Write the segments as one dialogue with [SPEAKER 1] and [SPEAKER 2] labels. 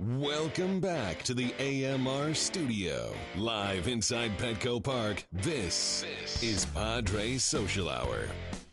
[SPEAKER 1] Welcome back to the AMR studio. Live inside Petco Park, this is Padres Social Hour.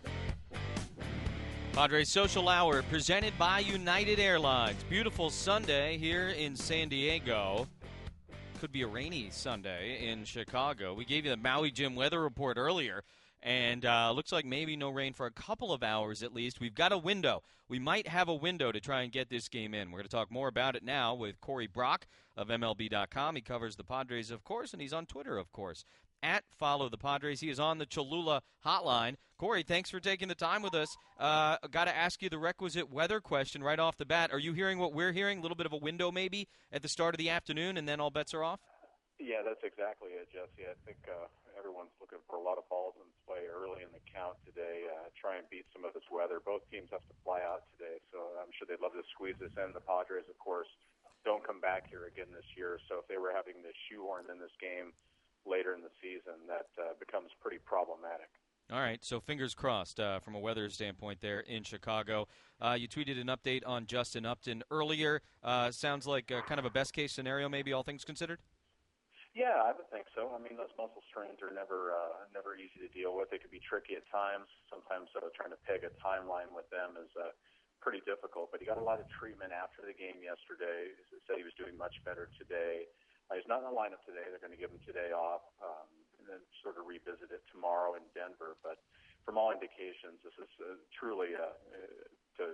[SPEAKER 2] Padres Social Hour presented by United Airlines. Beautiful Sunday here in San Diego. Could be a rainy Sunday in Chicago. We gave you the Maui Jim weather report earlier, and looks like maybe no rain for a couple of hours at least. We've got a window. We might have a window to try and get this game in. We're going to talk more about it now with Corey Brock of MLB.com. He covers the Padres, of course, and he's on Twitter, of course, at Follow the Padres. He is on the Cholula hotline. Corey, thanks for taking the time with us. Got to ask you the requisite weather question right off the bat. Are you hearing what we're hearing? A little bit of a window maybe at the start of the afternoon, and then all bets are off?
[SPEAKER 3] Yeah, that's exactly it, Jesse. I think everyone's looking for a lot of balls in play early in the count today, try and beat some of this weather. Both teams have to fly out today, so I'm sure they'd love to squeeze this in. The Padres, of course, don't come back here again this year, so if they were having to shoehorn in this game later in the season, that becomes pretty problematic.
[SPEAKER 2] All right, so fingers crossed from a weather standpoint there in Chicago. You tweeted an update on Justin Upton earlier. Sounds like kind of a best-case scenario, maybe, all things considered?
[SPEAKER 3] Yeah, I would think so. I mean, those muscle strains are never easy to deal with. They can be tricky at times. Sometimes trying to peg a timeline with them is pretty difficult. But he got a lot of treatment after the game yesterday. He said he was doing much better today. He's not in the lineup today. They're going to give him today off and then sort of revisit it tomorrow in Denver. But from all indications, this is truly to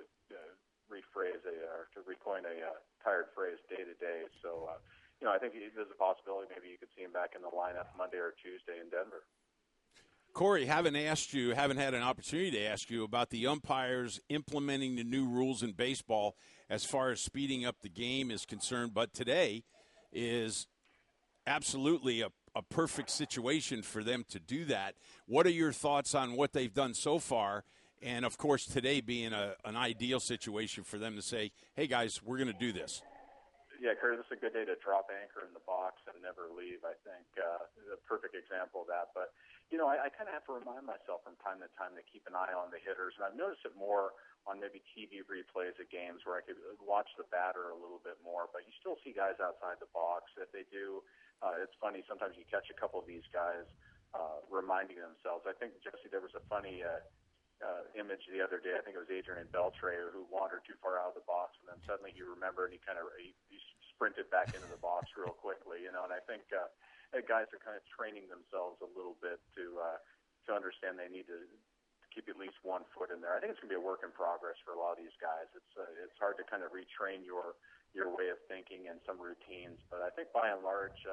[SPEAKER 3] recoin a tired phrase, day-to-day. So, I think there's a possibility maybe you could see him back in the lineup Monday or Tuesday in Denver.
[SPEAKER 4] Corey, haven't had an opportunity to ask you about the umpires implementing the new rules in baseball as far as speeding up the game is concerned, but today is absolutely a perfect situation for them to do that. What are your thoughts on what they've done so far? And, of course, today being an ideal situation for them to say, hey, guys, we're going to do this.
[SPEAKER 3] Yeah, Curtis, this is a good day to drop anchor in the box and never leave, I think. A perfect example of that. But, I kind of have to remind myself from time to time to keep an eye on the hitters. And I've noticed it more on maybe TV replays of games where I could watch the batter a little bit more. But you still see guys outside the box. If they do, it's funny. Sometimes you catch a couple of these guys reminding themselves. I think, Jesse, there was a funny image the other day. I think it was Adrian Beltre who wandered too far out of the box, and then suddenly he remembered and he sprinted back into the box real quickly, And I think guys are kind of training themselves a little bit to understand they need to keep at least 1 foot in there. I think it's going to be a work in progress for a lot of these guys. It's hard to kind of retrain your way of thinking and some routines, but I think by and large,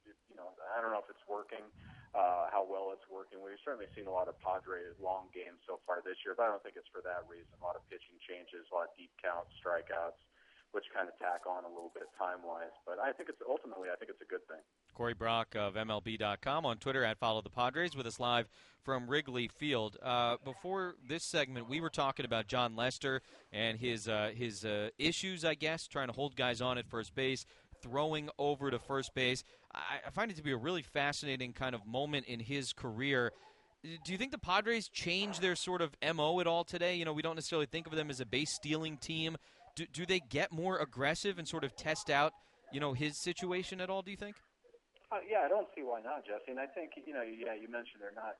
[SPEAKER 3] I don't know if it's working, how well it's working. We've certainly seen a lot of Padres long games so far this year, but I don't think it's for that reason. A lot of pitching changes, a lot of deep counts, strikeouts, which kind of tack on a little bit time-wise. But I think it's a good thing.
[SPEAKER 2] Corey Brock of MLB.com on Twitter at Follow the Padres with us live from Wrigley Field. Before this segment, we were talking about John Lester and his issues, I guess, trying to hold guys on at first base, throwing over to first base. I find it to be a really fascinating kind of moment in his career. Do you think the Padres changed their sort of MO at all today? We don't necessarily think of them as a base-stealing team. Do they get more aggressive and sort of test out, his situation at all, do you think?
[SPEAKER 3] Yeah, I don't see why not, Jesse. And I think, you mentioned they're not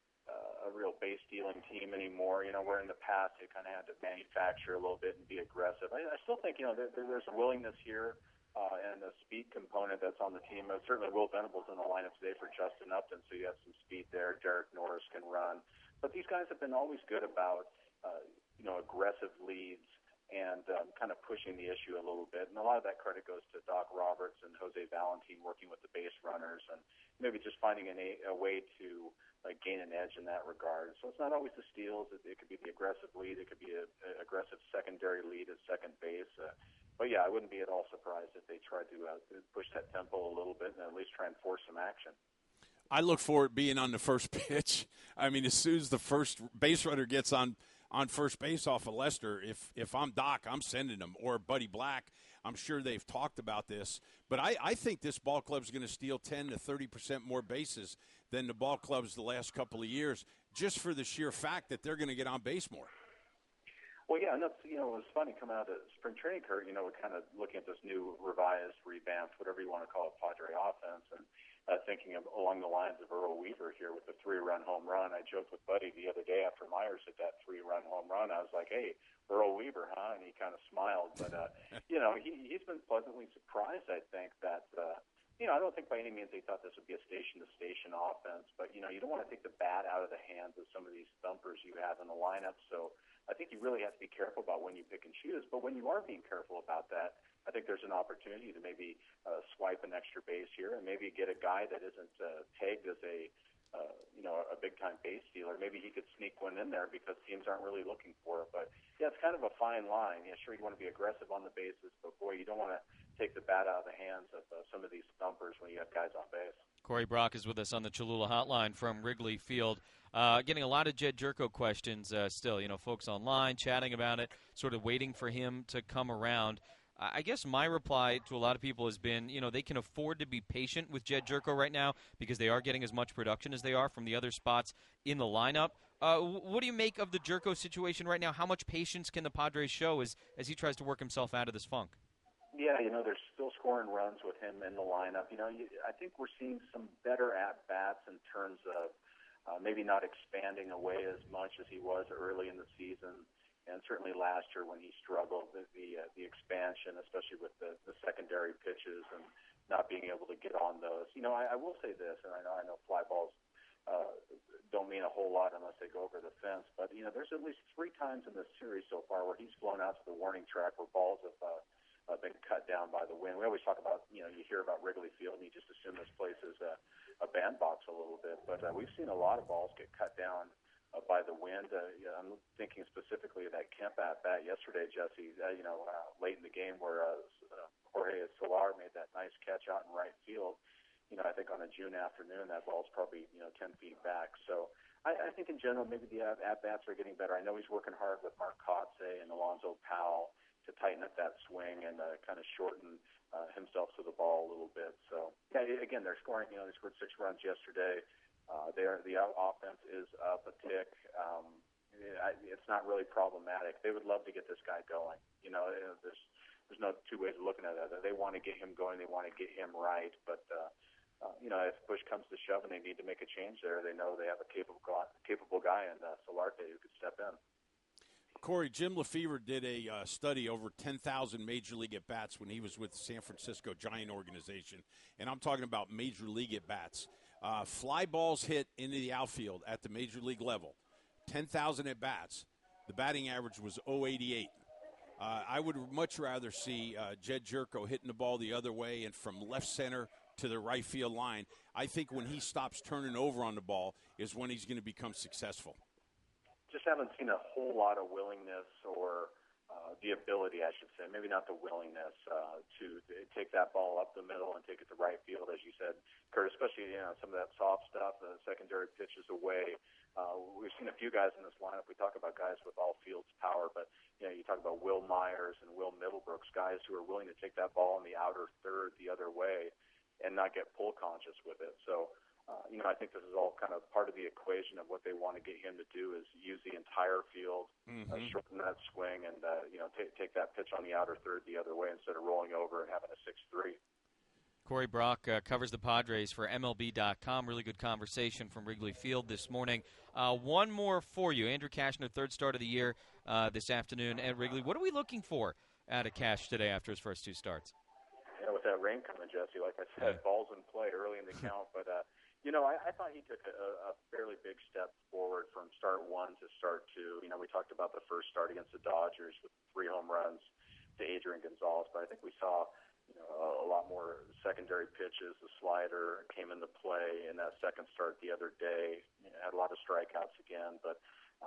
[SPEAKER 3] a real base-stealing team anymore. Where in the past they kind of had to manufacture a little bit and be aggressive. I still think, there's a willingness here and a speed component that's on the team. Certainly Will Venables in the lineup today for Justin Upton, so you have some speed there. Derek Norris can run. But these guys have been always good about, aggressive leads and kind of pushing the issue a little bit. And a lot of that credit goes to Doc Roberts and Jose Valentin working with the base runners and maybe just finding a way to gain an edge in that regard. So it's not always the steals. It could be the aggressive lead. It could be an aggressive secondary lead at second base. But, yeah, I wouldn't be at all surprised if they tried to push that tempo a little bit and at least try and force some action.
[SPEAKER 4] I look for it being on the first pitch. I mean, as soon as the first base runner gets on first base off of Lester, if I'm Doc, I'm sending him. Or Buddy Black, I'm sure they've talked about this. But I think this ball club's going to steal 10 to 30% more bases than the ball clubs the last couple of years, just for the sheer fact that they're going to get on base more.
[SPEAKER 3] Well, yeah, and that's, it was funny coming out of spring training, Kurt, we're kind of looking at this new revised, revamped, whatever you want to call it, Padre offense, and thinking of along the lines of Earl Weaver here with the 3-run home run. I joked with Buddy the other day after Myers hit that 3-run home run. I was like, hey, Earl Weaver, huh? And he kind of smiled. But, he's been pleasantly surprised, I think, that I don't think by any means they thought this would be a station-to-station offense, but, you don't want to take the bat out of the hands of some of these thumpers you have in the lineup. So I think you really have to be careful about when you pick and choose. But when you are being careful about that, I think there's an opportunity to maybe swipe an extra base here and maybe get a guy that isn't tagged as a big-time base stealer. Maybe he could sneak one in there because teams aren't really looking for it. But, yeah, it's kind of a fine line. Yeah, sure, you want to be aggressive on the bases, but, boy, you don't want to take the bat out of the hands of some of these thumpers when you have guys on base.
[SPEAKER 2] Corey Brock is with us on the Cholula Hotline from Wrigley Field. Getting a lot of Jed Jerko questions still. Folks online chatting about it, sort of waiting for him to come around. I guess my reply to a lot of people has been, they can afford to be patient with Jed Jerko right now because they are getting as much production as they are from the other spots in the lineup. What do you make of the Jerko situation right now? How much patience can the Padres show as he tries to work himself out of this funk?
[SPEAKER 3] Yeah, they're still scoring runs with him in the lineup. I think we're seeing some better at-bats in terms of maybe not expanding away as much as he was early in the season. And certainly last year when he struggled with the expansion, especially with the secondary pitches and not being able to get on those. I will say this, and I know fly balls don't mean a whole lot unless they go over the fence, but, there's at least 3 times in this series so far where he's flown out to the warning track where balls have been cut down by the wind. We always talk about, you hear about Wrigley Field and you just assume this place is a bandbox a little bit, but we've seen a lot of balls get cut down by the wind. I'm thinking specifically of that Kemp at-bat yesterday, Jesse, late in the game where Jorge Solar made that nice catch out in right field. I think on a June afternoon, that ball's probably, 10 feet back. So I think in general, maybe the at-bats are getting better. I know he's working hard with Mark Kotsay and Alonzo Powell to tighten up that swing and kind of shorten himself to the ball a little bit. So, yeah, again, they're scoring. They scored 6 runs yesterday. The offense is up a tick. It's not really problematic. They would love to get this guy going. There's no 2 ways of looking at it. They want to get him going. They want to get him right. But if push comes to shove and they need to make a change there, they know they have a capable guy in Solarte who could step in.
[SPEAKER 4] Corey, Jim Lefevre did a study over 10,000 Major League at-bats when he was with the San Francisco Giant organization, and I'm talking about Major League at-bats. Fly balls hit into the outfield at the Major League level, 10,000 at-bats. The batting average was .088. I would much rather see Jed Jerko hitting the ball the other way and from left center to the right field line. I think when he stops turning over on the ball is when he's going to become successful.
[SPEAKER 3] Just haven't seen a whole lot of willingness or the ability, I should say, maybe not the willingness to take that ball up the middle and take it to right field, as you said, Kurt, especially some of that soft stuff, the secondary pitches away. We've seen a few guys in this lineup. We talk about guys with all fields power, but you talk about Will Myers and Will Middlebrooks, guys who are willing to take that ball in the outer third the other way and not get pull conscious with it. So, I think this is all kind of part of the equation of what they want to get him to do is use the entire field, shorten that swing, and take that pitch on the outer third the other way instead of rolling over and having a 6-3.
[SPEAKER 2] Corey Brock covers the Padres for MLB.com. Really good conversation from Wrigley Field this morning. One more for you. Andrew Cashner, 3rd start of the year this afternoon at Wrigley. What are we looking for out of Cash today after his first 2 starts?
[SPEAKER 3] With that rain coming, Jesse, like I said, balls in play early in the count, but I thought he took a fairly big step forward from start 1 to start 2. We talked about the first start against the Dodgers with 3 home runs to Adrian Gonzalez, but I think we saw a lot more secondary pitches. The slider came into play in that second start the other day. Had a lot of strikeouts again, but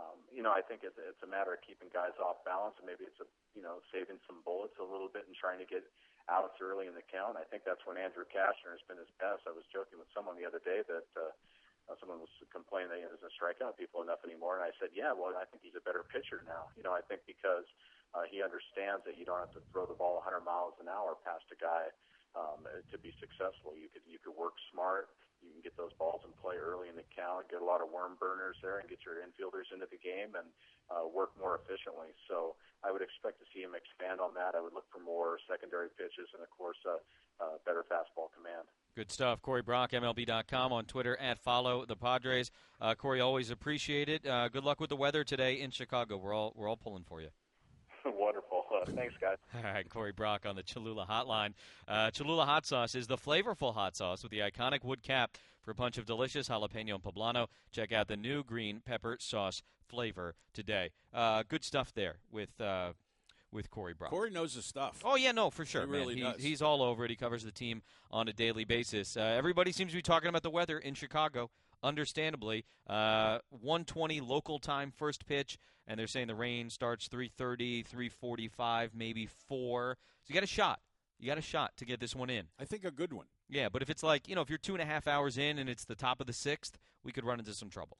[SPEAKER 3] I think it's a matter of keeping guys off balance, and maybe it's saving some bullets a little bit and trying to get outs early in the count. I think that's when Andrew Cashner has been his best. I was joking with someone the other day that someone was complaining that he doesn't strike out people enough anymore, and I said, yeah, well, I think he's a better pitcher now. I think because he understands that you don't have to throw the ball 100 miles an hour past a guy to be successful. You could work smart. you can get those balls in play early in the count, get a lot of worm burners there, and get your infielders into the game and work more efficiently. So I would expect to see him expand on that. I would look for more secondary pitches and, of course, better fastball command.
[SPEAKER 2] Good stuff. Corey Brock, MLB.com, on Twitter, @follow the Padres. Corey, always appreciate it. Good luck with the weather today in Chicago. We're all pulling for you.
[SPEAKER 3] Wonderful. Thanks, guys.
[SPEAKER 2] All right, Corey Brock on the Cholula Hotline. Cholula Hot Sauce is the flavorful hot sauce with the iconic wood cap for a punch of delicious jalapeno and poblano. Check out the new green pepper sauce flavor today. Good stuff there with Corey Brock.
[SPEAKER 4] Corey knows his stuff.
[SPEAKER 2] Oh, yeah, no, for sure,
[SPEAKER 4] He
[SPEAKER 2] man.
[SPEAKER 4] really does.
[SPEAKER 2] He's all over it. He covers the team on a daily basis. Everybody seems to be talking about the weather in Chicago, understandably. 1:20 local time first pitch, and they're saying the rain starts 3:30, 3:45, maybe 4. So you got a shot. You got a shot to get this one in.
[SPEAKER 4] I think a good one.
[SPEAKER 2] Yeah, but if it's like, if you're 2.5 hours in and it's the top of the 6th, we could run into some trouble.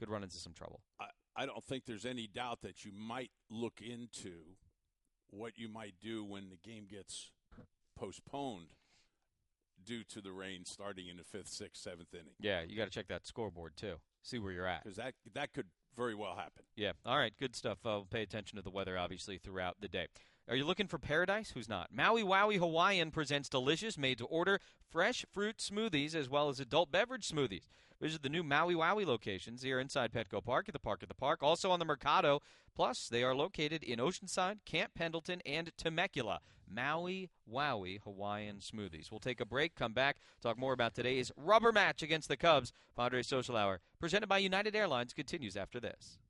[SPEAKER 4] I don't think there's any doubt that you might look into what you might do when the game gets postponed due to the rain starting in the 5th, 6th, 7th inning.
[SPEAKER 2] Yeah, you got to check that scoreboard, too. See where you're at.
[SPEAKER 4] Because that could very well happen.
[SPEAKER 2] Yeah. All right, good stuff. We'll pay attention to the weather, obviously, throughout the day. Are you looking for paradise? Who's not? Maui Wowie Hawaiian presents delicious, made-to-order, fresh fruit smoothies as well as adult beverage smoothies. Visit the new Maui Wowie locations here inside Petco Park, at the Park, also on the Mercado. Plus, they are located in Oceanside, Camp Pendleton, and Temecula. Maui Wowie Hawaiian smoothies. We'll take a break, come back, talk more about today's rubber match against the Cubs. Padres Social Hour, presented by United Airlines, continues after this.